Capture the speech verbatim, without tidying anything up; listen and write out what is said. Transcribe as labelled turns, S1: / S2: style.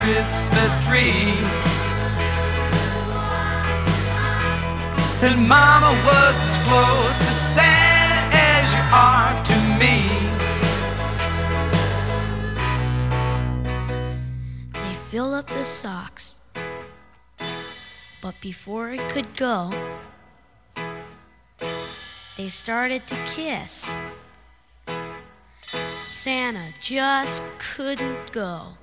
S1: Christmas tree. And Mama was as close to Santa as you are to me.
S2: They fill up the socks, but before it could go, they started to kiss. Santa just couldn't go.